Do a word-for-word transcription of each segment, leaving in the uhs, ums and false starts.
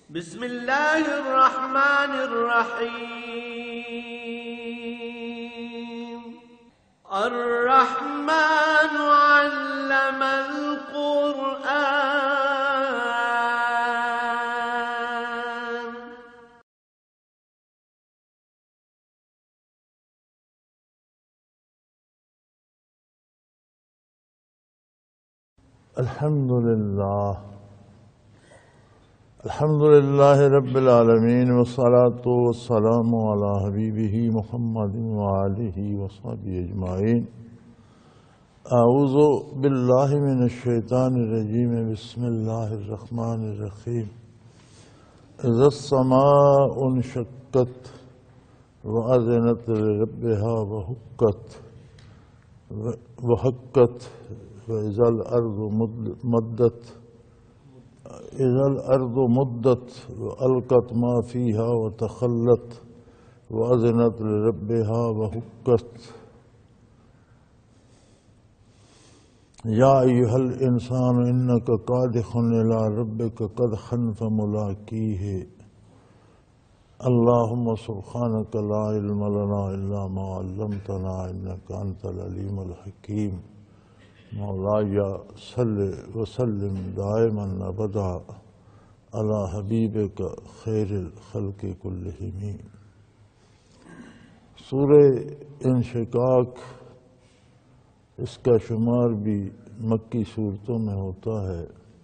بسم الله الرحمن الرحيم. الرحمن علم القرآن. الحمد لله الحمد لله رب العالمين والصلاة والسلام على حبيبه محمد وآله وصحبه أجمعين. أعوذ بالله من الشيطان الرجيم. بسم الله الرحمن الرحيم. إذا السماء انشقت وأذنت لربها وحقت وحقت وإذا الأرض مدت إذا الأرض مدت وألقت ما فيها وتخلت وأذنت لربها وحقت. يا أيها الإنسان إنك قادح إلى ربك قدحا فملاقيه. اللهم سبحانك لا علم لنا إلا ما علمتنا إنك أنت العليم الحكيم. مولاي صل وسلم دائما ابدا على حبیبک خیر الخلق کلہم. سورہ انشقاق، اس کا شمار بھی مکی صورتوں میں ہوتا ہے.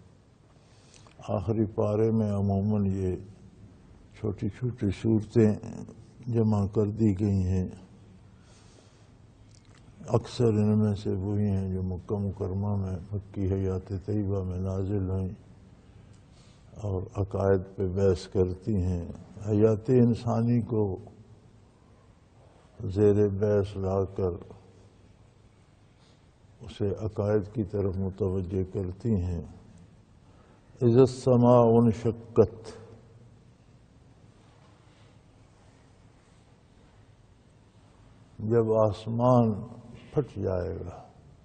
آخری پارے میں عموماً یہ چھوٹی چھوٹی صورتیں جمع کر دی گئی ہیں. اکثر ان میں سے وہی ہیں جو مکہ مکرمہ میں مکی حیات طیبہ میں نازل ہوئیں اور عقائد پہ بحث کرتی ہیں. حیات انسانی کو زیر بحث لا کر اسے عقائد کی طرف متوجہ کرتی ہیں. اذا السماء انشقت، جب آسمان پھٹ جائے گا،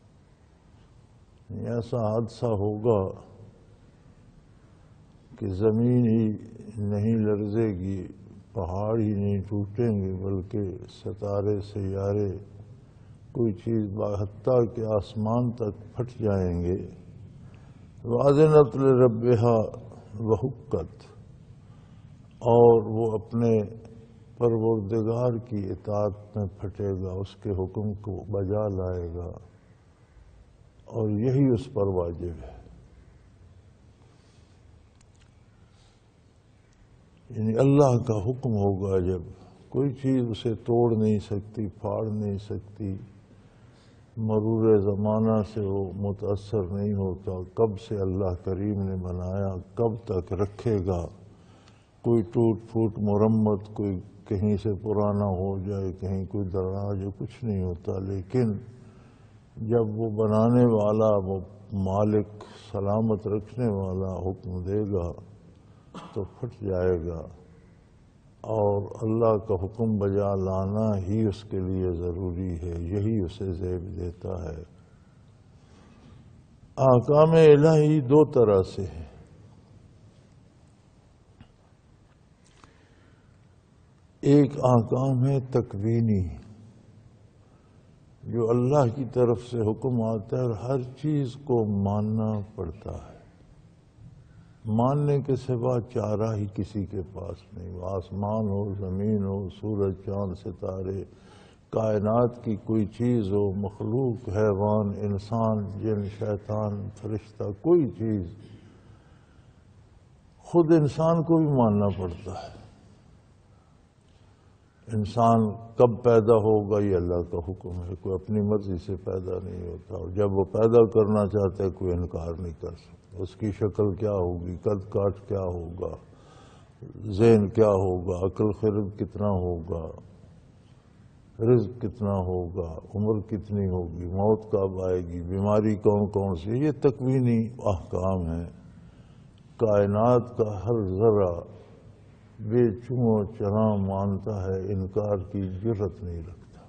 ایسا حادثہ ہوگا کہ زمین ہی نہیں لرزے گی، پہاڑ ہی نہیں ٹوٹیں گے، بلکہ ستارے سیارے کوئی چیز حتیٰ کہ آسمان تک پھٹ جائیں گے. وَأَذِنَتْ لِرَبِّهَا وَحُقَّتْ، اور وہ اپنے پروردگار کی اطاعت میں پھٹے گا، اس کے حکم کو بجا لائے گا، اور یہی اس پر واجب ہے. یعنی اللہ کا حکم ہوگا جب، کوئی چیز اسے توڑ نہیں سکتی، پھاڑ نہیں سکتی. مرور زمانہ سے وہ متاثر نہیں ہوتا. کب سے اللہ کریم نے بنایا، کب تک رکھے گا. کوئی ٹوٹ پھوٹ مرمت، کوئی کہیں سے پرانا ہو جائے، کہیں کوئی دراز ہو، کچھ نہیں ہوتا. لیکن جب وہ بنانے والا، وہ مالک، سلامت رکھنے والا حکم دے گا تو پھٹ جائے گا، اور اللہ کا حکم بجا لانا ہی اس کے لیے ضروری ہے. یہی اسے زیب دیتا ہے. احکام الہی دو طرح سے ہیں. ایک احکام ہے تکوینی، جو اللہ کی طرف سے حکم آتا ہے اور ہر چیز کو ماننا پڑتا ہے. ماننے کے سوا چارہ ہی کسی کے پاس نہیں. وہ آسمان ہو، زمین ہو، سورج، چاند، ستارے، کائنات کی کوئی چیز ہو، مخلوق، حیوان، انسان، جن، شیطان، فرشتہ، کوئی چیز. خود انسان کو بھی ماننا پڑتا ہے. انسان کب پیدا ہوگا یہ اللہ کا حکم ہے. کوئی اپنی مرضی سے پیدا نہیں ہوتا، اور جب وہ پیدا کرنا چاہتا ہے کوئی انکار نہیں کر سکتا. اس کی شکل کیا ہوگی، قد کاٹ کیا ہوگا، ذہن کیا ہوگا، عقل خرد کتنا ہوگا، رزق کتنا ہوگا، عمر کتنی ہوگی، موت کب آئے گی، بیماری کون کون سی. یہ تکوینی احکام ہیں. کائنات کا ہر ذرہ بے چوں چراں مانتا ہے، انکار کی جرت نہیں رکھتا.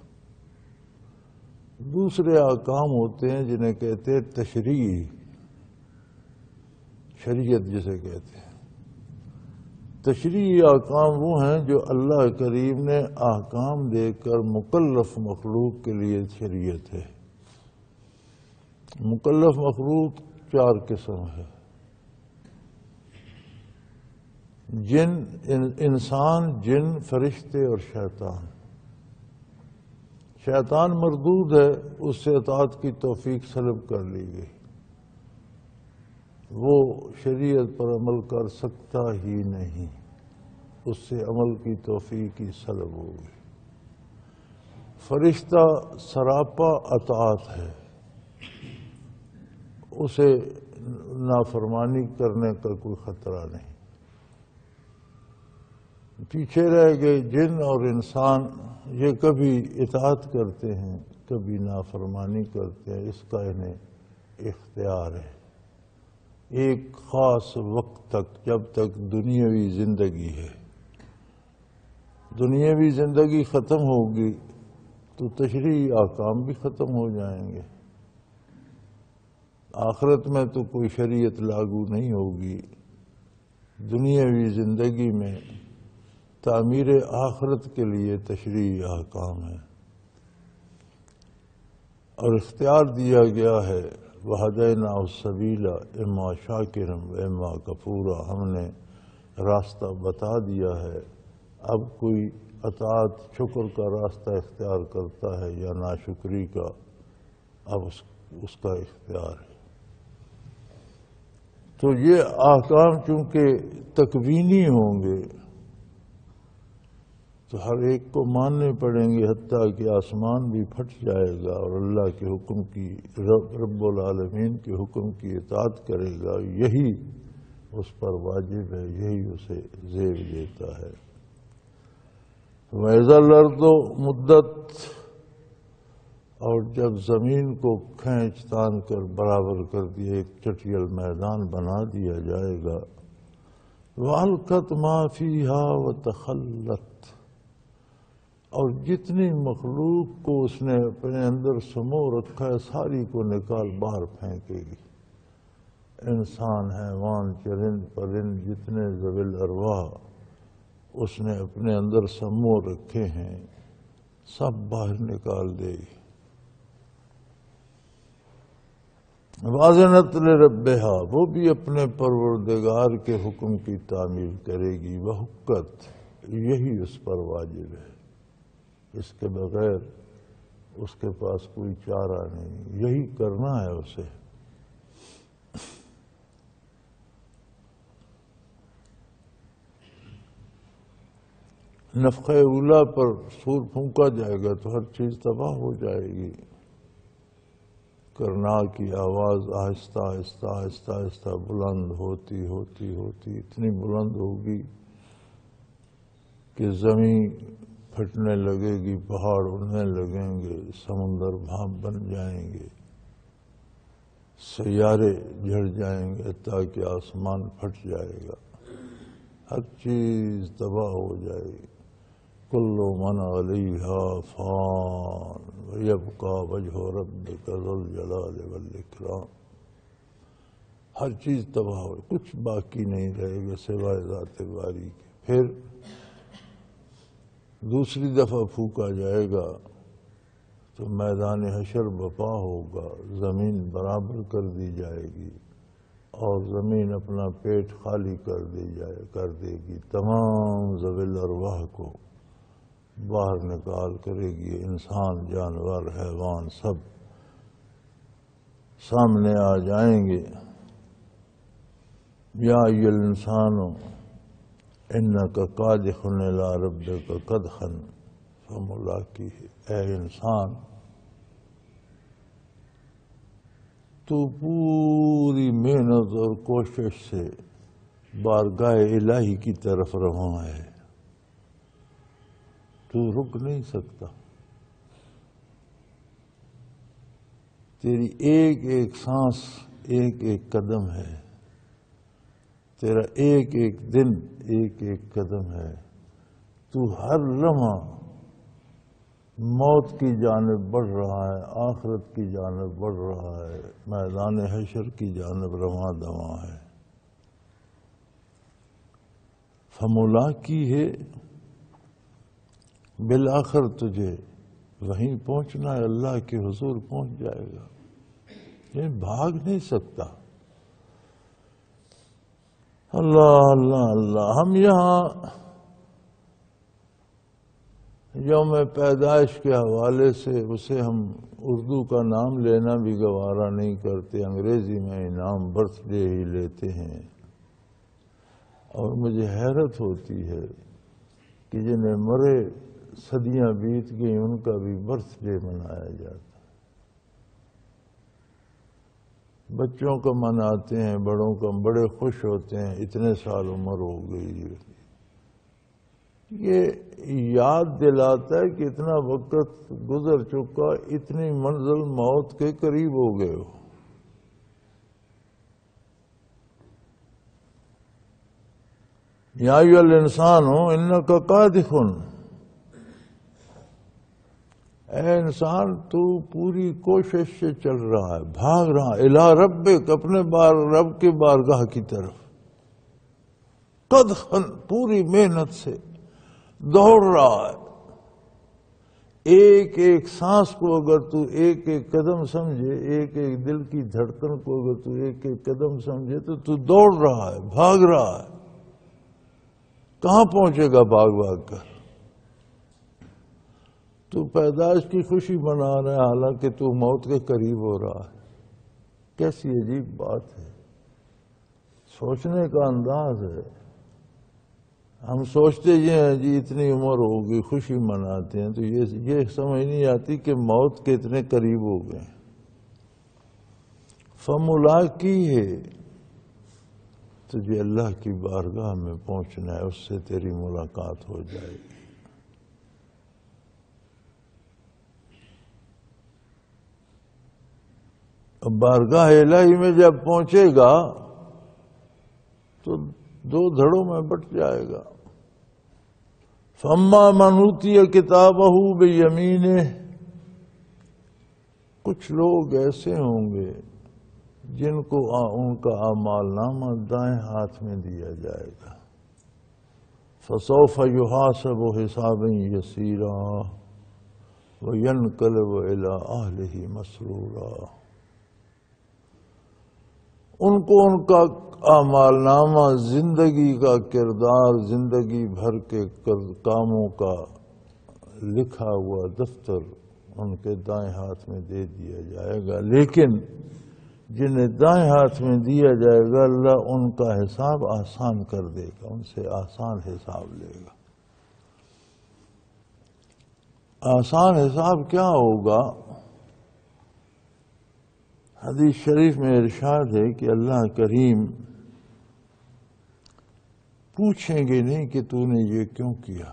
دوسرے احکام ہوتے ہیں جنہیں کہتے ہیں تشریعی، شریعت جسے کہتے ہیں. تشریعی احکام وہ ہیں جو اللہ کریم نے احکام دے کر مکلف مخلوق کے لیے شریعت ہے۔ مکلف مخلوق چار قسم ہے، جن انسان، جن، فرشتے اور شیطان۔ شیطان مردود ہے، اس سے اطاعت کی توفیق سلب کر لی گئی، وہ شریعت پر عمل کر سکتا ہی نہیں، اس سے عمل کی توفیق ہی سلب ہو گئی۔ فرشتہ سراپا اطاعت ہے، اسے نافرمانی کرنے کا کوئی خطرہ نہیں۔ پیچھے رہ گئے جن اور انسان، یہ کبھی اطاعت کرتے ہیں کبھی نافرمانی کرتے ہیں، اس کا انہیں اختیار ہے ایک خاص وقت تک، جب تک دنیاوی زندگی ہے۔ دنیاوی زندگی ختم ہوگی تو تشریعی احکام بھی ختم ہو جائیں گے، آخرت میں تو کوئی شریعت لاگو نہیں ہوگی۔ دنیاوی زندگی میں تعمیر آخرت کے لیے تشریعی احکام ہے، اور اختیار دیا گیا ہے وَهَدَيْنَاهُ السَّبِيلَ اِمَّا شَاكِرًا وَإِمَّا كَفُورًا، ہم نے راستہ بتا دیا ہے۔ اب کوئی اطاعت شکر کا راستہ اختیار کرتا ہے یا ناشکری کا، اب اس, اس کا اختیار ہے۔ تو یہ احکام چونکہ تکوینی ہوں گے تو ہر ایک کو ماننے پڑیں گے، حتیٰ کہ آسمان بھی پھٹ جائے گا اور اللہ کے حکم کی، رب رب العالمین کے حکم کی اطاعت کرے گا، یہی اس پر واجب ہے، یہی اسے زیب دیتا ہے۔ وَإِذَا الْأَرْضُ مُدَّتْ، اور جب زمین کو کھینچ تان کر برابر کر دیا، ایک چٹیل میدان بنا دیا جائے گا، وَأَلْقَتْ مَا فِيهَا وَتَخَلَّتْ، اور جتنی مخلوق کو اس نے اپنے اندر سمو رکھا ہے ساری کو نکال باہر پھینکے گی۔ انسان، حیوان، چرند پرند، جتنے ذوی الارواح اس نے اپنے اندر سمو رکھے ہیں سب باہر نکال دے گی۔ وَأَذِنَتْ لِرَبِّهَا، وہ بھی اپنے پروردگار کے حکم کی تعمیل کرے گی۔ وَحُقَّتْ، یہی اس پر واجب ہے، اس کے بغیر اس کے پاس کوئی چارہ نہیں، یہی کرنا ہے اسے۔ نفخہ اولا پر سور پھونکا جائے گا تو ہر چیز تباہ ہو جائے گی۔ کرنا کی آواز آہستہ آہستہ آہستہ آہستہ بلند ہوتی ہوتی ہوتی اتنی بلند ہوگی کہ زمین پھٹنے لگے گی، پہاڑ اڑنے لگیں گے، سمندر بھاپ بن جائیں گے، سیارے جھڑ جائیں گے، تاکہ آسمان پھٹ جائے گا، ہر چیز تباہ ہو جائے گی۔ کل من علیہا فان ویبقی وجہ ربک ذو الجلال والاکرام، ہر چیز تباہ ہو، کچھ باقی نہیں رہے گا سوائے ذات باری کے۔ پھر دوسری دفعہ پھونکا جائے گا تو میدان حشر بپا ہوگا، زمین برابر کر دی جائے گی اور زمین اپنا پیٹ خالی کر دی جائے کر دے گی، تمام ذوی الارواح کو باہر نکال کرے گی، انسان، جانور، حیوان سب سامنے آ جائیں گے۔ یا ایھا الانسان انک کادح الی ربک کدحا فملاقیہ، اے انسان تو پوری محنت اور کوشش سے بارگاہ الہی کی طرف رواں ہے، تو رک نہیں سکتا، تیری ایک ایک سانس ایک ایک قدم ہے، تیرا ایک ایک دن ایک ایک قدم ہے، تو ہر لمحہ موت کی جانب بڑھ رہا ہے، آخرت کی جانب بڑھ رہا ہے، میدان حشر کی جانب رواں دواں ہے۔ فملاقی ہے، بالآخر تجھے وہیں پہنچنا ہے، اللہ کے حضور پہنچ جائے گا، یہ بھاگ نہیں سکتا۔ اللہ اللہ اللہ، ہم یہاں یوم پیدائش کے حوالے سے اسے ہم اردو کا نام لینا بھی گوارا نہیں کرتے، انگریزی میں نام برتھ ڈے ہی لیتے ہیں، اور مجھے حیرت ہوتی ہے کہ جنہیں مرے صدیاں بیت گئی ان کا بھی برتھ ڈے منایا جاتا، بچوں کا مناتے ہیں، بڑوں کا بڑے خوش ہوتے ہیں، اتنے سال عمر ہو گئی۔ یہ یاد دلاتا ہے کہ اتنا وقت گزر چکا، اتنی منزل موت کے قریب ہو گئے ہو۔ یا ایھا الانسان انک کادح، اے انسان تو پوری کوشش سے چل رہا ہے، بھاگ رہا ہے، الی ربک، اپنے بار رب کے بارگاہ کی طرف، قدحا، پوری محنت سے دوڑ رہا ہے۔ ایک ایک سانس کو اگر تو ایک ایک قدم سمجھے، ایک ایک دل کی دھڑکن کو اگر تو ایک ایک قدم سمجھے تو تو دوڑ رہا ہے، بھاگ رہا ہے۔ کہاں پہنچے گا بھاگ بھاگ کر؟ تو پیدائش کی خوشی منا رہا ہے حالانکہ تو موت کے قریب ہو رہا ہے۔ کیسی عجیب بات ہے، سوچنے کا انداز ہے۔ ہم سوچتے یہ ہیں جی اتنی عمر ہوگی، خوشی مناتے ہیں، تو یہ یہ سمجھ نہیں آتی کہ موت کے اتنے قریب ہو گئے۔ فملاقی ہے، تجھے اللہ کی بارگاہ میں پہنچنا ہے، اس سے تیری ملاقات ہو جائے گی۔ اب بارگاہ الہی میں جب پہنچے گا تو دو دھڑوں میں بٹ جائے گا۔ فَأَمَّا مَنْ أُوتِيَ كِتَابَهُ بِيَمِينِهِ، کچھ لوگ ایسے ہوں گے جن کو ان کا اعمال نامہ دائیں ہاتھ میں دیا جائے گا۔ فَسَوْفَ يُحَاسَبُ حِسَابًا يَسِيرًا وَيَنْقَلِبُ إِلَىٰ أَهْلِهِ مَسْرُورًا، ان کو ان کا اعمال نامہ، زندگی کا کردار، زندگی بھر کے کاموں کا لکھا ہوا دفتر ان کے دائیں ہاتھ میں دے دیا جائے گا۔ لیکن جنہیں دائیں ہاتھ میں دیا جائے گا اللہ ان کا حساب آسان کر دے گا، ان سے آسان حساب لے گا۔ آسان حساب کیا ہوگا؟ حدیث شریف میں ارشاد ہے کہ اللہ کریم پوچھیں گے نہیں کہ تو نے یہ کیوں کیا،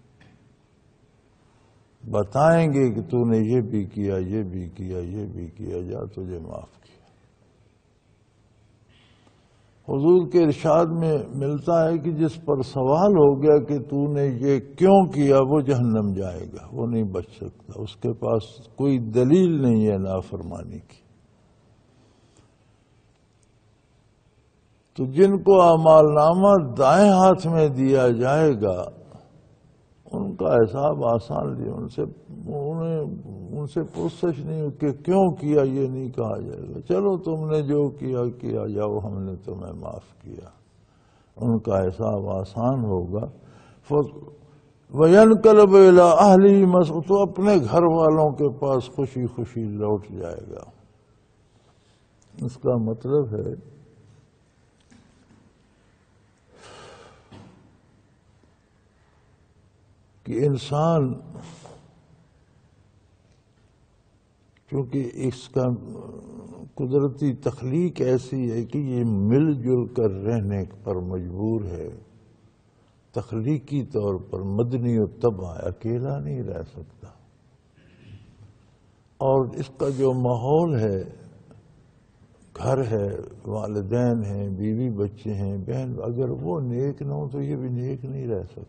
بتائیں گے کہ تو نے یہ بھی کیا، یہ بھی کیا، یہ بھی کیا، جا تجھے معاف کیا۔ حضور کے ارشاد میں ملتا ہے کہ جس پر سوال ہو گیا کہ تو نے یہ کیوں کیا، وہ جہنم جائے گا، وہ نہیں بچ سکتا، اس کے پاس کوئی دلیل نہیں ہے نافرمانی کی۔ تو جن کو اعمال نامہ دائیں ہاتھ میں دیا جائے گا ان کا حساب آسان لیا، ان سے انہیں ان سے پوچھ نہیں ہو کہ کیوں کیا، یہ نہیں کہا جائے گا، چلو تم نے جو کیا کیا جاؤ، ہم نے تمہیں معاف کیا۔ ان کا حساب آسان ہوگا۔ وَيَنْقَلِبُ إِلَىٰ أَهْلِهِ مَسْرُورًا، تو اپنے گھر والوں کے پاس خوشی خوشی لوٹ جائے گا۔ اس کا مطلب ہے کہ انسان کیونکہ اس کا قدرتی تخلیق ایسی ہے کہ یہ مل جل کر رہنے پر مجبور ہے، تخلیقی طور پر مدنی و طبع اکیلا نہیں رہ سکتا، اور اس کا جو ماحول ہے، گھر ہے، والدین ہیں، بیوی بچے ہیں، بہن، اگر وہ نیک نہ ہو تو یہ بھی نیک نہیں رہ سکتا،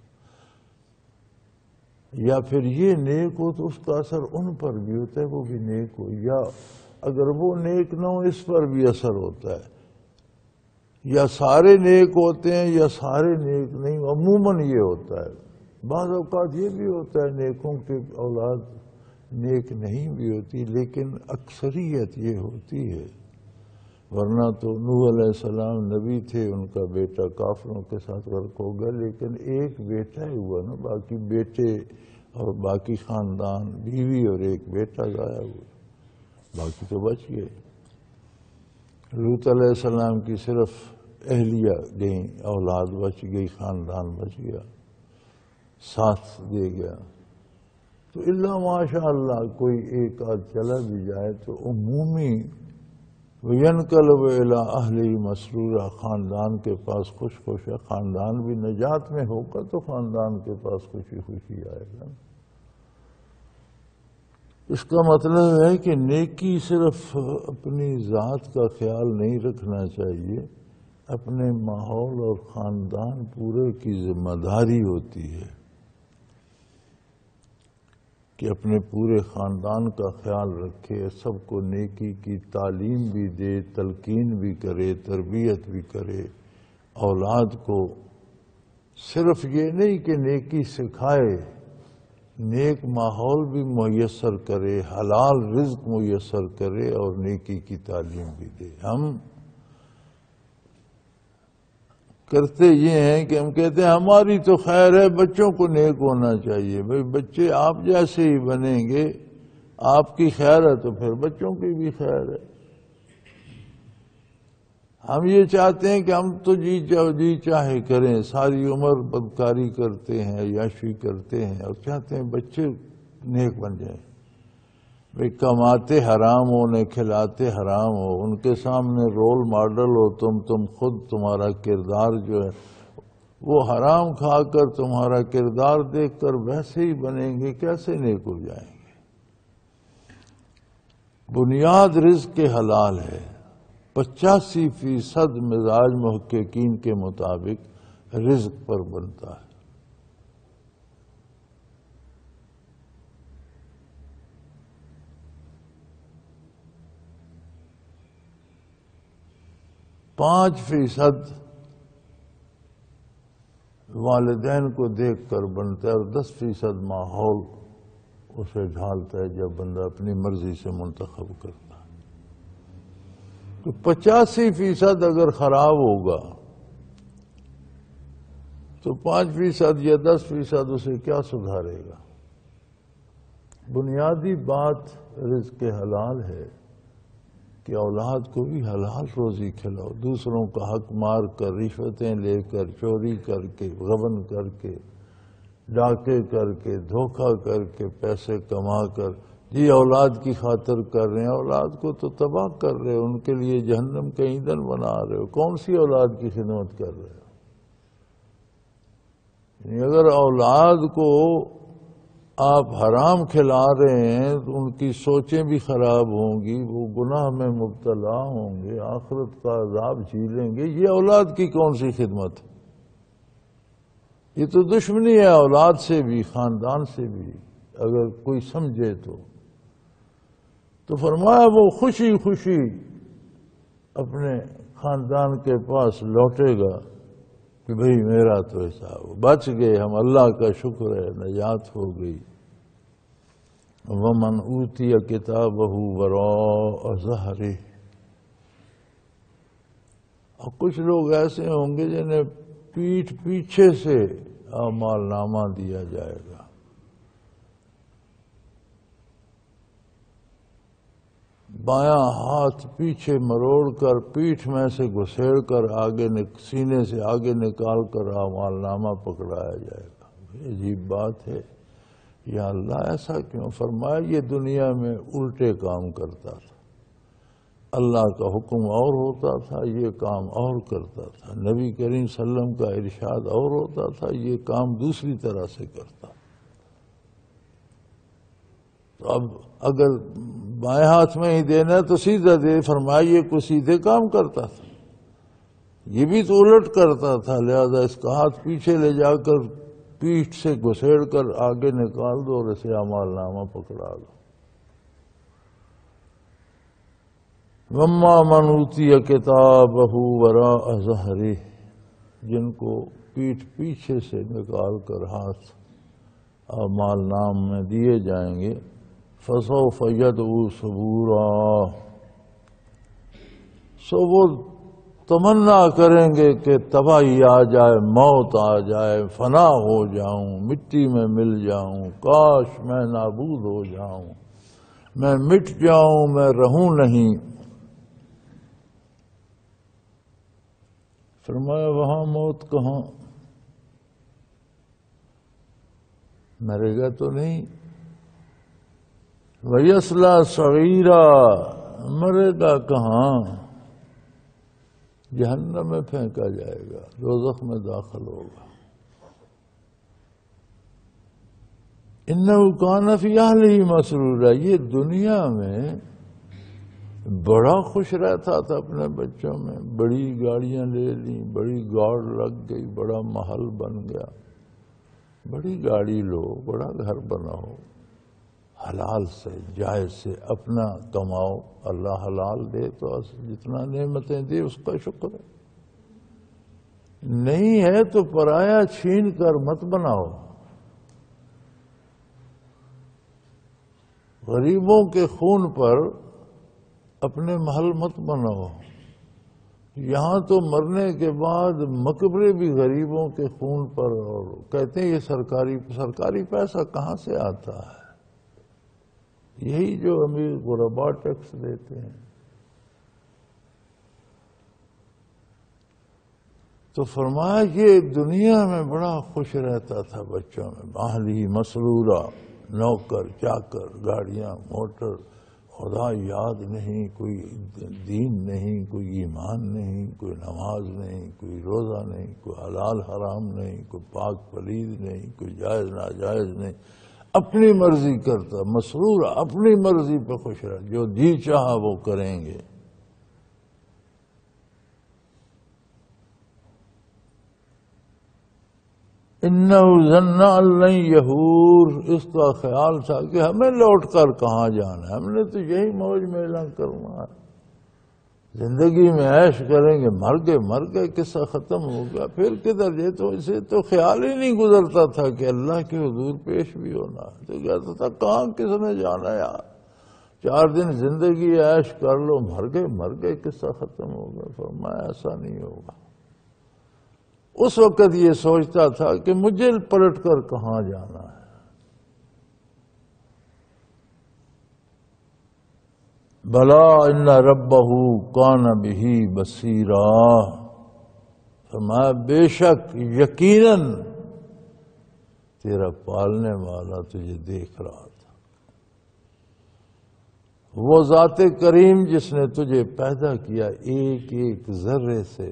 یا پھر یہ نیک ہو تو اس کا اثر ان پر بھی ہوتا ہے، وہ بھی نیک ہو، یا اگر وہ نیک نہ ہو اس پر بھی اثر ہوتا ہے، یا سارے نیک ہوتے ہیں یا سارے نیک نہیں، عموماً یہ ہوتا ہے۔ بعض اوقات یہ بھی ہوتا ہے نیکوں کی اولاد نیک نہیں بھی ہوتی، لیکن اکثریت یہ ہوتی ہے۔ ورنہ تو نوح علیہ السلام نبی تھے، ان کا بیٹا کافروں کے ساتھ غرق ہو گیا، لیکن ایک بیٹا ہی ہوا نا، باقی بیٹے اور باقی خاندان، بیوی اور ایک بیٹا ضائع ہوا، باقی تو بچ گئے۔ لوط علیہ السلام کی صرف اہلیہ گئیں، اولاد بچ گئی، خاندان بچ گیا، ساتھ دے گیا۔ تو اللہ ماشاء اللہ کوئی ایک آدھ چلا بھی جائے تو عمومی وَيَنْقَلِبُ إِلَىٰ أَهْلِهِ مَسْرُورًا، خاندان کے پاس خوش خوش ہے، خاندان بھی نجات میں ہوگا تو خاندان کے پاس خوشی خوشی آئے گا۔ اس کا مطلب ہے کہ نیکی صرف اپنی ذات کا خیال نہیں رکھنا چاہیے، اپنے ماحول اور خاندان پورے کی ذمہ داری ہوتی ہے کہ اپنے پورے خاندان کا خیال رکھے، سب کو نیکی کی تعلیم بھی دے، تلقین بھی کرے، تربیت بھی کرے، اولاد کو صرف یہ نہیں کہ نیکی سکھائے، نیک ماحول بھی میسر کرے، حلال رزق میسر کرے اور نیکی کی تعلیم بھی دے۔ ہم کرتے یہ ہیں کہ ہم کہتے ہیں ہماری تو خیر ہے، بچوں کو نیک ہونا چاہیے۔ بھئی بچے آپ جیسے ہی بنیں گے، آپ کی خیر ہے تو پھر بچوں کی بھی خیر ہے۔ ہم یہ چاہتے ہیں کہ ہم تو جی جی چاہے کریں، ساری عمر بدکاری کرتے ہیں، عیاشی کرتے ہیں، اور چاہتے ہیں بچے نیک بن جائیں۔ بھئی کماتے حرام ہو، انہیں کھلاتے حرام ہو، ان کے سامنے رول ماڈل ہو تم تم خود، تمہارا کردار جو ہے وہ حرام کھا کر تمہارا کردار دیکھ کر ویسے ہی بنیں گے، کیسے نیک ہو جائیں گے؟ بنیاد رزق کے حلال ہے۔ پچاسی فیصد مزاج محققین کے مطابق رزق پر بنتا ہے۔ پانچ فیصد والدین کو دیکھ کر بنتا ہے اور دس فیصد ماحول اسے ڈھالتا ہے جب بندہ اپنی مرضی سے منتخب کرتا ہے۔ تو پچاسی فیصد اگر خراب ہوگا تو پانچ فیصد یا دس فیصد اسے کیا سدھارے گا؟ بنیادی بات رزق حلال ہے کہ اولاد کو بھی حلال روزی کھلاؤ، دوسروں کا حق مار کر، رشوتیں لے کر، چوری کر کے، غبن کر کے، ڈاکے کر کے، دھوکہ کر کے، پیسے کما کر جی اولاد کی خاطر کر رہے ہیں، اولاد کو تو تباہ کر رہے ہو، ان کے لیے جہنم کا ایندھن بنا رہے ہو۔ کون سی اولاد کی خدمت کر رہے ہو؟ یعنی اگر اولاد کو آپ حرام کھلا رہے ہیں تو ان کی سوچیں بھی خراب ہوں گی، وہ گناہ میں مبتلا ہوں گے، آخرت کا عذاب جھیلیں گے۔ یہ اولاد کی کون سی خدمت ہے؟ یہ تو دشمنی ہے اولاد سے بھی، خاندان سے بھی، اگر کوئی سمجھے تو تو فرمایا وہ خوشی خوشی اپنے خاندان کے پاس لوٹے گا کہ بھئی میرا تو حساب بچ گئے ہم، اللہ کا شکر ہے نجات ہو گئی۔ وَمَنْ أُوتِيَ كِتَابَهُ وَرَاءَ ظَهْرِهِ، اور کچھ لوگ ایسے ہوں گے جنہیں پیٹھ پیچھے سے اعمال نامہ دیا جائے گا۔ بایاں ہاتھ پیچھے مروڑ کر، پیٹھ میں سے گھسیڑ کر، آگے سینے سے آگے نکال کر اعمال نامہ پکڑایا جائے گا۔ عجیب بات ہے، یا اللہ ایسا کیوں؟ فرمایا یہ دنیا میں الٹے کام کرتا تھا، اللہ کا حکم اور ہوتا تھا، یہ کام اور کرتا تھا، نبی کریم صلی اللہ علیہ وسلم کا ارشاد اور ہوتا تھا، یہ کام دوسری طرح سے کرتا۔ تو اب اگر بائیں ہاتھ میں ہی دینا تو سیدھا دے، فرمایا یہ کوئی سیدھے کام کرتا تھا، یہ بھی تو الٹ کرتا تھا، لہذا اس کا ہاتھ پیچھے لے جا کر پیٹھ سے گھسیڑ کر آگے نکال دو اور اسے اعمال نامہ پکڑا دو۔ وَأَمَّا مَنْ أُوتِيَ كِتَابَهُ وَرَاءَ ظَهْرِهِ، جن کو پیٹھ پیچھے سے نکال کر ہاتھ اعمال نام میں دیے جائیں گے، فَسَوْفَ يَدْعُو ثُبُورًا، سو وہ تمنا کریں گے کہ تباہی آ جائے، موت آ جائے، فنا ہو جاؤں، مٹی میں مل جاؤں، کاش میں نابود ہو جاؤں، میں مٹ جاؤں، میں رہوں نہیں۔ فرمایا وہاں موت کہاں، مرے گا تو نہیں۔ وَيَصْلَىٰ سَعِيرًا، مرے گا کہاں، جہنم میں پھینکا جائے گا، دوزخ میں داخل ہوگا۔ إِنَّهُ كَانَ فِي أَهْلِهِ مَسْرُورًا، یہ دنیا میں بڑا خوش رہتا تھا اپنے بچوں میں، بڑی گاڑیاں لے لیں، بڑی گاڑ لگ گئی، بڑا محل بن گیا۔ بڑی گاڑی لو، بڑا گھر بناؤ، حلال سے جائز سے اپنا کماؤ، اللہ حلال دے تو جتنا نعمتیں دی اس کا شکر ہے، نہیں ہے تو پرایا چھین کر مت بناؤ۔ غریبوں کے خون پر اپنے محل مت بناؤ، یہاں تو مرنے کے بعد مقبرے بھی غریبوں کے خون پر، اور کہتے ہیں یہ سرکاری سرکاری پیسہ کہاں سے آتا ہے، یہی جو امیر غربا ٹیکس دیتے ہیں۔ تو فرمایا یہ دنیا میں بڑا خوش رہتا تھا بچوں میں، اہلی مسرورا، نوکر چاکر، گاڑیاں موٹر، خدا یاد نہیں، کوئی دین نہیں، کوئی ایمان نہیں، کوئی نماز نہیں، کوئی روزہ نہیں، کوئی حلال حرام نہیں، کوئی پاک پلید نہیں، کوئی جائز ناجائز نہیں، اپنی مرضی کرتا، مسرور، اپنی مرضی پہ خوش رہ، جو جی چاہا وہ کریں گے۔ اِنَّهُ ظَنَّ أَن لَّن يَحُورَ، اس کا خیال تھا کہ ہمیں لوٹ کر کہاں جانا ہے، ہم نے تو یہی موج میلہ کرنا ہے، زندگی میں عیش کریں گے، مر گئے مر گئے، قصہ ختم ہو گیا، پھر کدھر یہ تو اسے تو خیال ہی نہیں گزرتا تھا کہ اللہ کے حضور پیش بھی ہونا ہے، تو کہتا تھا کہاں کس نے جانا یار، چار دن زندگی عیش کر لو، مر گئے مر گئے، قصہ ختم ہو گیا۔ فرمایا ایسا نہیں ہوگا۔ اس وقت یہ سوچتا تھا کہ مجھے پلٹ کر کہاں جانا ہے۔ بلا ان ربہ کان بہ بصیرا، فرمایا بے شک یقیناً تیرا پالنے والا تجھے دیکھ رہا تھا، وہ ذات کریم جس نے تجھے پیدا کیا ایک ایک ذرے سے،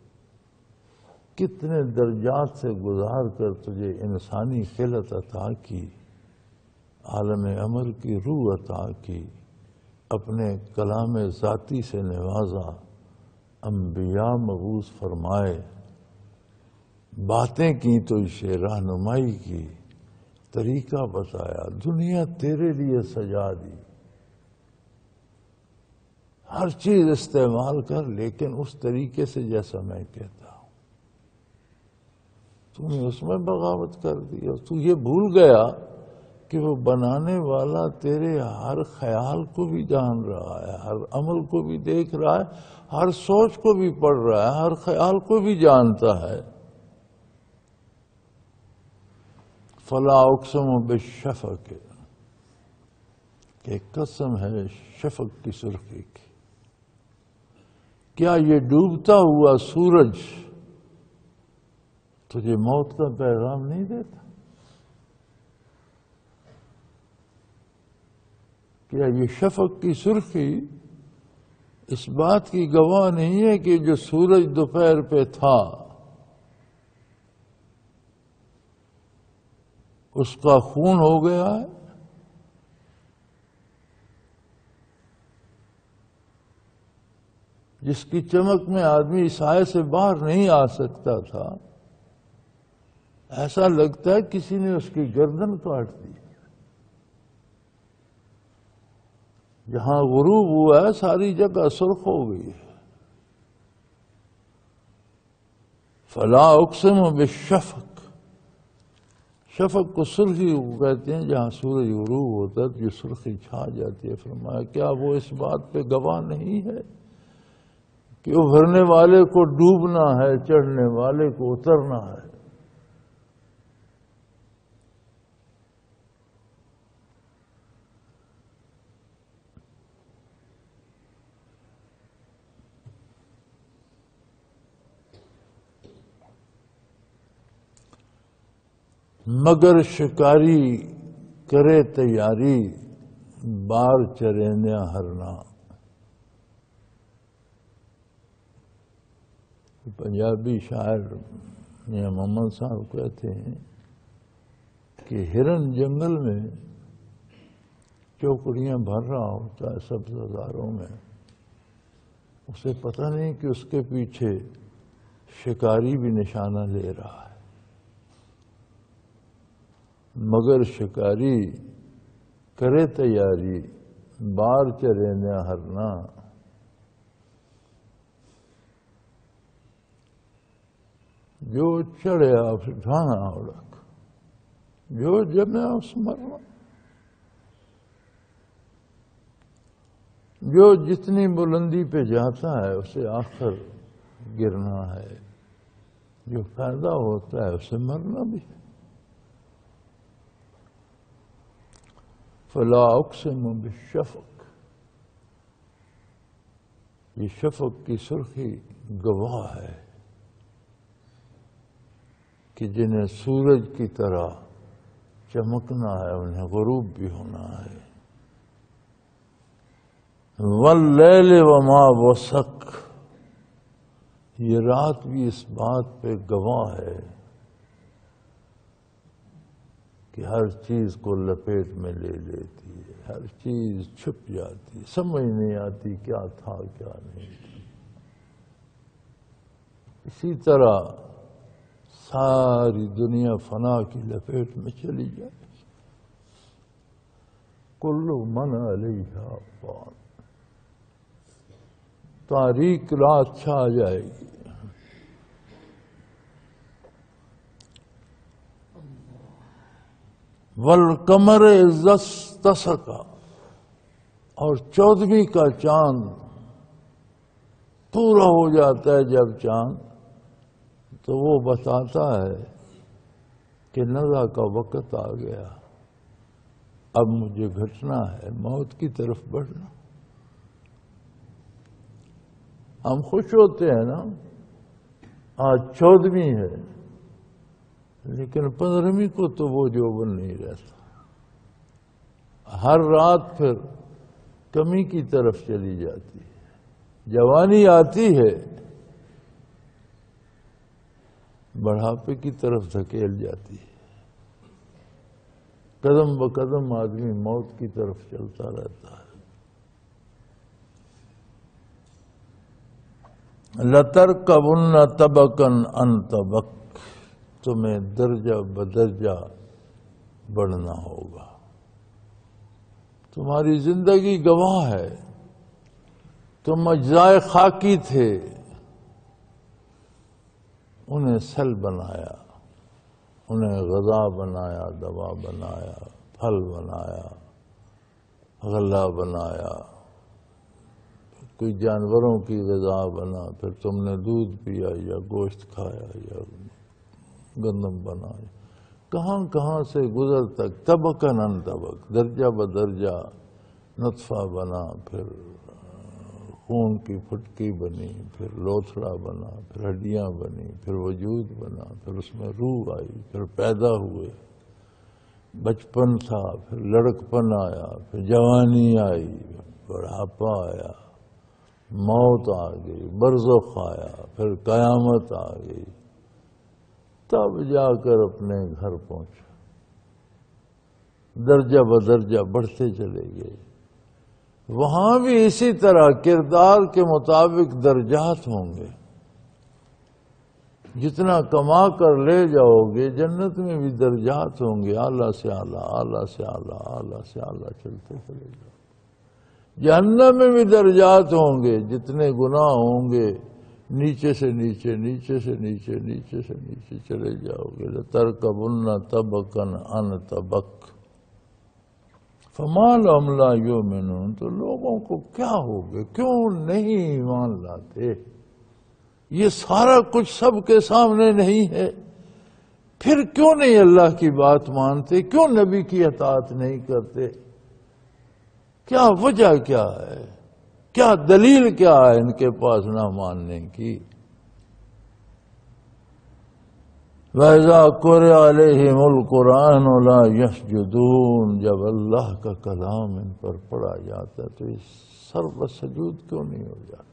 کتنے درجات سے گزار کر تجھے انسانی خلقت عطا کی، عالم عمر کی روح عطا کی، اپنے کلام ذاتی سے نوازا، انبیاء مبعوث فرمائے، باتیں کی تو اسے رہنمائی کی، طریقہ بتایا، دنیا تیرے لیے سجا دی، ہر چیز استعمال کر لیکن اس طریقے سے جیسا میں کہتا ہوں۔ تو نے اس میں بغاوت کر دی، اور تو یہ بھول گیا کہ وہ بنانے والا تیرے ہر خیال کو بھی جان رہا ہے، ہر عمل کو بھی دیکھ رہا ہے، ہر سوچ کو بھی پڑھ رہا ہے، ہر خیال کو بھی جانتا ہے۔ فلا اقسم بالشفق، کہ قسم ہے شفق کی سرخی کی، کیا یہ ڈوبتا ہوا سورج تجھے موت کا پیغام نہیں دیتا؟ کیا یہ شفق کی سرخی اس بات کی گواہ نہیں ہے کہ جو سورج دوپہر پہ تھا اس کا خون ہو گیا ہے؟ جس کی چمک میں آدمی سائے سے باہر نہیں آ سکتا تھا، ایسا لگتا ہے کسی نے اس کی گردن کاٹ دی۔ جہاں غروب ہوا ہے ساری جگہ سرخ ہو گئی ہے. فلا اقسم بالشفق، شفق کو سرخی کہتے ہیں جہاں سورج غروب ہوتا ہے تو یہ سرخی چھا جاتی ہے. فرمایا کیا وہ اس بات پہ گواہ نہیں ہے کہ ابھرنے والے کو ڈوبنا ہے، چڑھنے والے کو اترنا ہے. مگر شکاری کرے تیاری، بار چرینیا ہرنا. پنجابی شاعر میاں محمد صاحب کہتے ہیں کہ ہرن جنگل میں چوکڑیاں بھر رہا ہوتا ہے سبززاروں میں، اسے پتہ نہیں کہ اس کے پیچھے شکاری بھی نشانہ لے رہا ہے. مگر شکاری کرے تیاری، بار چرینیا ہرنا. جو چڑھیا اس ڈھانا اڑک، جو جمیا اس مرنا. جو جتنی بلندی پہ جاتا ہے اسے آخر گرنا ہے، جو پیدا ہوتا ہے اسے مرنا بھی ہے. فلا اقسم بالشفق، یہ شفق کی سرخی گواہ ہے کہ جنہیں سورج کی طرح چمکنا ہے انہیں غروب بھی ہونا ہے. واللیل وما وسق، یہ رات بھی اس بات پہ گواہ ہے کہ ہر چیز کو لپیٹ میں لے لیتی ہے، ہر چیز چھپ جاتی ہے، سمجھ نہیں آتی کیا تھا کیا نہیں. اسی طرح ساری دنیا فنا کی لپیٹ میں چلی جائے. کل من علیہا فان، تاریک رات چھا جائے گی. والقمر اذا استسقا، اور چودھویں کا چاند پورا ہو جاتا ہے جب چاند تو وہ بتاتا ہے کہ نزا کا وقت آ گیا، اب مجھے گھٹنا ہے، موت کی طرف بڑھنا. ہم خوش ہوتے ہیں نا آج چودھویں ہے، لیکن پندرہویں کو تو وہ جوبن نہیں رہتا. ہر رات پھر کمی کی طرف چلی جاتی ہے. جوانی آتی ہے بڑھاپے کی طرف دھکیل جاتی ہے. قدم بقدم آدمی موت کی طرف چلتا رہتا ہے. لَتَرْكَبُنَّ طَبَقًا عَنْ طَبَقٍ، تمہیں درجہ بدرجہ بڑھنا ہوگا. تمہاری زندگی گواہ ہے. تم اجزائے خاکی تھے، انہیں سل بنایا، انہیں غذا بنایا، دوا بنایا، پھل بنایا، غلہ بنایا، کوئی جانوروں کی غذا بنا، پھر تم نے دودھ پیا یا گوشت کھایا یا گندم بنایا. کہاں کہاں سے گزر تک طبقاً عن طبق، درجہ بدرجہ نطفہ بنا، پھر خون کی پھٹکی بنی، پھر لوتھڑا بنا، پھر ہڈیاں بنی، پھر وجود بنا، پھر اس میں روح آئی، پھر پیدا ہوئے. بچپن تھا، پھر لڑکپن آیا، پھر جوانی آئی، بڑھاپا آیا، موت آ گئی، برزخ آیا، پھر قیامت آ گئی. تب جا کر اپنے گھر پہنچا. درجہ بدرجہ بڑھتے چلے گئے. وہاں بھی اسی طرح کردار کے مطابق درجات ہوں گے. جتنا کما کر لے جاؤ گے جنت میں بھی درجات ہوں گے، اعلیٰ سے اعلیٰ، اعلیٰ سے اعلیٰ، اعلیٰ سے اعلیٰ چلتے چلے جاؤ. جہنم میں بھی درجات ہوں گے، جتنے گناہ ہوں گے نیچے سے نیچے نیچے سے نیچے نیچے سے نیچے چلے جاؤ گے۔ لَتَرْكَبُنَّ طَبَقًا عَنْ طَبَقٍ فَمَا لَهُمْ لَا يُؤْمِنُونَ۔ تو لوگوں کو کیا ہو گیا، کیوں نہیں ایمان لاتے؟ یہ سارا کچھ سب کے سامنے نہیں ہے، پھر کیوں نہیں اللہ کی بات مانتے، کیوں نبی کی اطاعت نہیں کرتے؟ کیا وجہ کیا ہے، کیا دلیل کیا ہے ان کے پاس نہ ماننے کی؟ وَإِذَا قُرِئَ عَلَيْهِمُ الْقُرْآنُ لَا يَسْجُدُونَ۔ جب اللہ کا کلام ان پر پڑھا جاتا ہے تو یہ سر بسجود کیوں نہیں ہو جاتے؟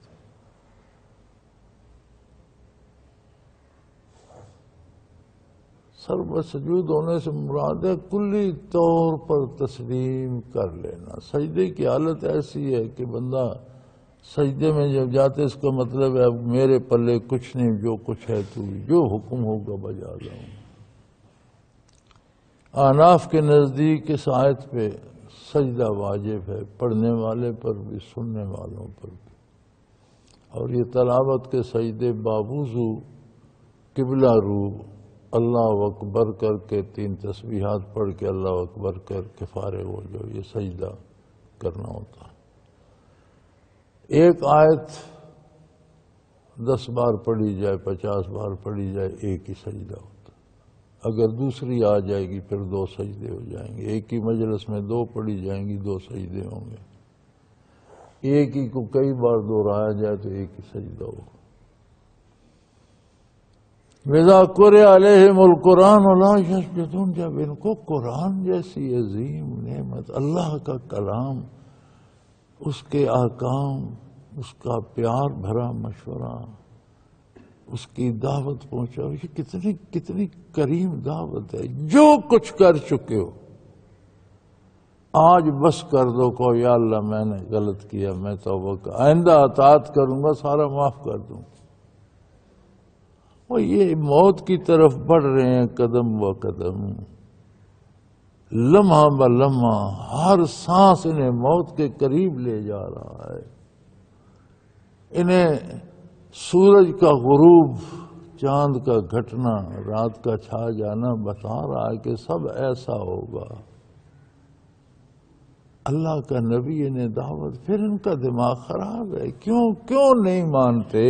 سر بسجود ہونے سے مراد ہے کلی طور پر تسلیم کر لینا۔ سجدے کی حالت ایسی ہے کہ بندہ سجدے میں جب جاتے اس کا مطلب ہے اب میرے پلے کچھ نہیں، جو کچھ ہے تو جو حکم ہوگا بجا لاؤں۔ احناف کے نزدیک اس آیت پہ سجدہ واجب ہے، پڑھنے والے پر بھی سننے والوں پر بھی، اور یہ تلاوت کے سجدے باوضو قبلہ رو اللہ اکبر کر کے تین تسبیحات پڑھ کے اللہ اکبر کر کے فارغ ہو جو یہ سجدہ کرنا ہوتا ہے۔ ایک آیت دس بار پڑھی جائے، پچاس بار پڑھی جائے، ایک ہی سجدہ ہوتا ہے۔ اگر دوسری آ جائے گی پھر دو سجدے ہو جائیں گے۔ ایک ہی مجلس میں دو پڑھی جائیں گی، دو سجدے ہوں گے۔ ایک ہی کو کئی بار دہرایا جائے تو ایک ہی سجدہ ہوگا۔ وَإِذَا قُرِئَ عَلَيْهِمُ الْقُرْآنُ لَا يَسْجُدُونَ۔ جب ان کو قرآن جیسی عظیم نعمت، اللہ کا کلام، اس کے احکام، اس کا پیار بھرا مشورہ، اس کی دعوت پہنچاؤ، یہ کتنی کتنی کریم دعوت ہے۔ جو کچھ کر چکے ہو آج بس کر دو، کو یا اللہ میں نے غلط کیا، میں توبہ کر آئندہ اطاعت کروں گا، سارا معاف کر دوں۔ وہ یہ موت کی طرف بڑھ رہے ہیں قدم و قدم، لمحہ ب لمحہ، ہر سانس انہیں موت کے قریب لے جا رہا ہے۔ انہیں سورج کا غروب، چاند کا گھٹنا، رات کا چھا جانا بتا رہا ہے کہ سب ایسا ہوگا۔ اللہ کا نبی انہیں دعوت، پھر ان کا دماغ خراب ہے، کیوں کیوں نہیں مانتے؟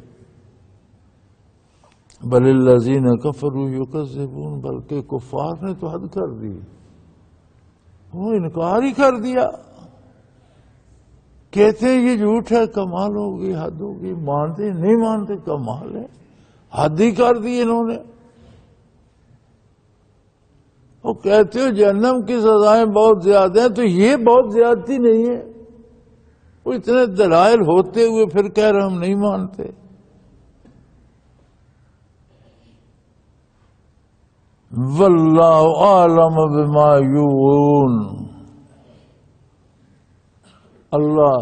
بل الذین کفروا یکذبون، بلکہ کفار نے تو حد کر دی، وہ انکار ہی کر دیا، کہتے ہیں یہ جھوٹ ہے، کمال ہوگی، حد ہوگی، مانتے نہیں مانتے، کمال ہے، حد ہی کر دی انہوں نے۔ وہ کہتے ہو جہنم کی سزائیں بہت زیادہ ہیں، تو یہ بہت زیادتی نہیں ہے؟ وہ اتنے دلائل ہوتے ہوئے پھر کہہ رہے ہم نہیں مانتے۔ واللہ اعلم بما یوعون، اللہ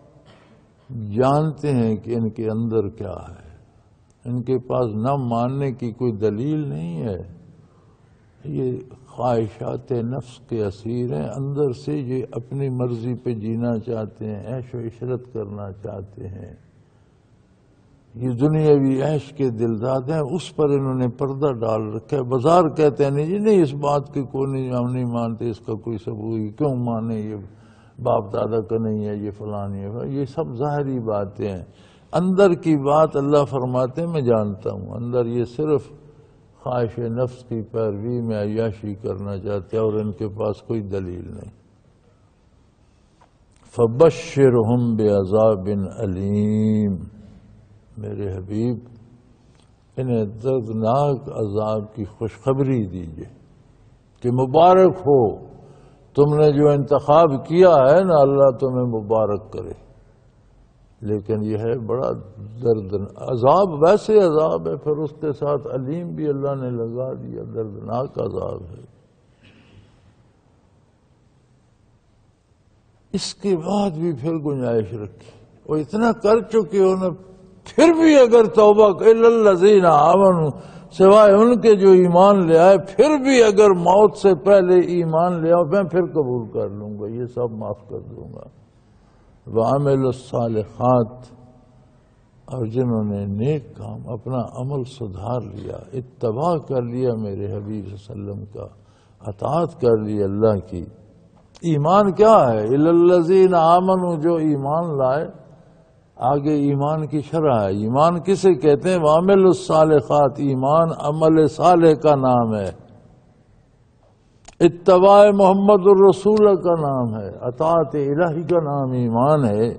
جانتے ہیں کہ ان کے اندر کیا ہے، ان کے پاس نہ ماننے کی کوئی دلیل نہیں ہے، یہ خواہشات نفس کے اسیر ہیں، اندر سے یہ اپنی مرضی پہ جینا چاہتے ہیں، عیش و عشرت کرنا چاہتے ہیں، یہ دنیاوی عیش کے دلداد ہیں، اس پر انہوں نے پردہ ڈال رکھا ہے۔ بازار کہتے ہیں نہیں جی نہیں، اس بات کی کوئی نہیں، ہم نہیں مانتے، اس کا کوئی ثبوت کیوں مانے، یہ باپ دادا کا نہیں ہے، یہ فلانی ہے، یہ سب ظاہری باتیں ہیں۔ اندر کی بات اللہ فرماتے ہیں میں جانتا ہوں، اندر یہ صرف خواہش نفس کی پیروی میں عیاشی کرنا چاہتے ہیں، اور ان کے پاس کوئی دلیل نہیں۔ فَبَشِّرْهُمْ بِعَذَابٍ أَلِيمٍ، میرے حبیب انہیں دردناک عذاب کی خوشخبری دیجئے کہ مبارک ہو، تم نے جو انتخاب کیا ہے نا، اللہ تمہیں مبارک کرے، لیکن یہ ہے بڑا دردناک عذاب، ویسے عذاب ہے، پھر اس کے ساتھ علیم بھی اللہ نے لگا دیا، دردناک عذاب ہے۔ اس کے بعد بھی پھر گنجائش رکھی، وہ اتنا کر چکے ہو نا، پھر بھی اگر توبہ الا الذین آمنوا، سوائے ان کے جو ایمان لے آئے، پھر بھی اگر موت سے پہلے ایمان لے آؤ میں پھر قبول کر لوں گا، یہ سب معاف کر دوں گا۔ وعملوا الصالحات، اور جنہوں نے نیک کام اپنا عمل سدھار لیا، اتباع کر لیا میرے حبیب صلی اللہ علیہ وسلم کا، اطاعت کر لی اللہ کی۔ ایمان کیا ہے؟ الا الذین آمنوا، جو ایمان لائے۔ آگے ایمان کی شرح ہے۔ ایمان کسے کہتے ہیں؟ وعملوا الصالحات، ایمان عمل صالح کا نام ہے، اتباع محمد الرسول کا نام ہے، اطاعت الہی کا نام ایمان ہے۔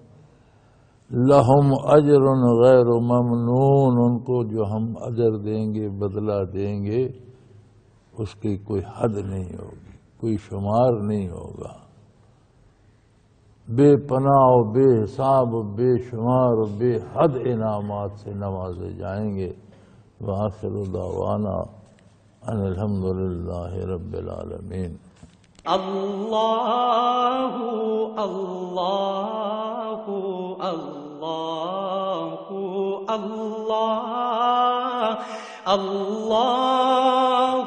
لہم اجر غیر ممنون، ان کو جو ہم اجر دیں گے، بدلہ دیں گے، اس کی کوئی حد نہیں ہوگی، کوئی شمار نہیں ہوگا۔ بے پناہ و بے حساب و بے شمار و بے حد انعامات سے نوازے جائیں گے۔ وآخر دعوانا ان الحمد للہ رب العالمین۔ اللہ اللہ اللہ اللہ اللہ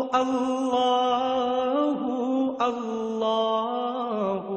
اللہ اللہ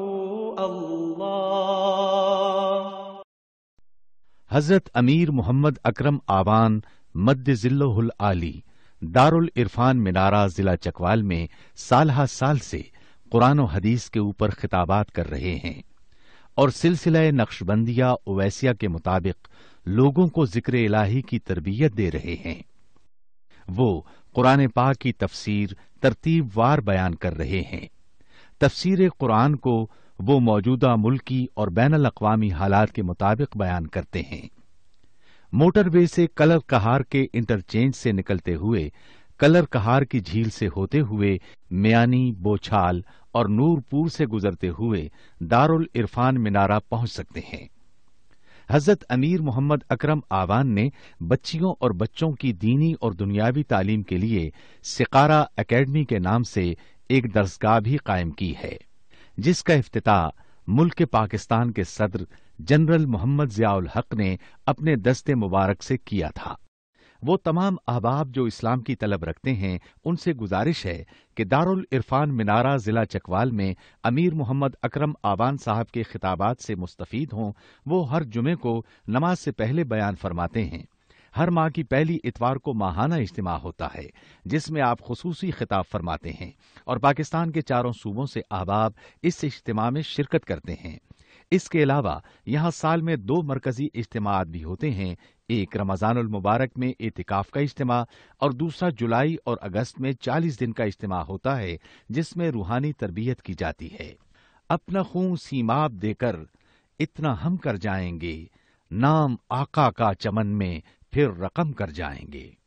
اللہ۔ حضرت امیر محمد اکرم آوان مد ذلہ العالی دارالعرفان منارہ ضلع چکوال میں سالہ سال سے قرآن و حدیث کے اوپر خطابات کر رہے ہیں اور سلسلہ نقشبندیہ اویسیہ کے مطابق لوگوں کو ذکر الہی کی تربیت دے رہے ہیں۔ وہ قرآن پاک کی تفسیر ترتیب وار بیان کر رہے ہیں۔ تفسیر قرآن کو وہ موجودہ ملکی اور بین الاقوامی حالات کے مطابق بیان کرتے ہیں۔ موٹر وے سے کلر کہار کے انٹرچینج سے نکلتے ہوئے، کلر کہار کی جھیل سے ہوتے ہوئے، میانی، بوچھال اور نورپور سے گزرتے ہوئے دارالعرفان منارہ پہنچ سکتے ہیں۔ حضرت امیر محمد اکرم آوان نے بچیوں اور بچوں کی دینی اور دنیاوی تعلیم کے لیے سقارہ اکیڈمی کے نام سے ایک درسگاہ بھی قائم کی ہے، جس کا افتتاح ملک پاکستان کے صدر جنرل محمد ضیاء الحق نے اپنے دست مبارک سے کیا تھا۔ وہ تمام احباب جو اسلام کی طلب رکھتے ہیں، ان سے گزارش ہے کہ دارالعرفان منارہ ضلع چکوال میں امیر محمد اکرم آوان صاحب کے خطابات سے مستفید ہوں۔ وہ ہر جمعے کو نماز سے پہلے بیان فرماتے ہیں۔ ہر ماہ کی پہلی اتوار کو ماہانہ اجتماع ہوتا ہے، جس میں آپ خصوصی خطاب فرماتے ہیں اور پاکستان کے چاروں صوبوں سے احباب اس اجتماع میں شرکت کرتے ہیں۔ اس کے علاوہ یہاں سال میں دو مرکزی اجتماعات بھی ہوتے ہیں، ایک رمضان المبارک میں اعتکاف کا اجتماع اور دوسرا جولائی اور اگست میں چالیس دن کا اجتماع ہوتا ہے، جس میں روحانی تربیت کی جاتی ہے۔ اپنا خون سیماب دے کر اتنا ہم کر جائیں گے، نام آقا کا چمن میں پھر رقم کر جائیں گے۔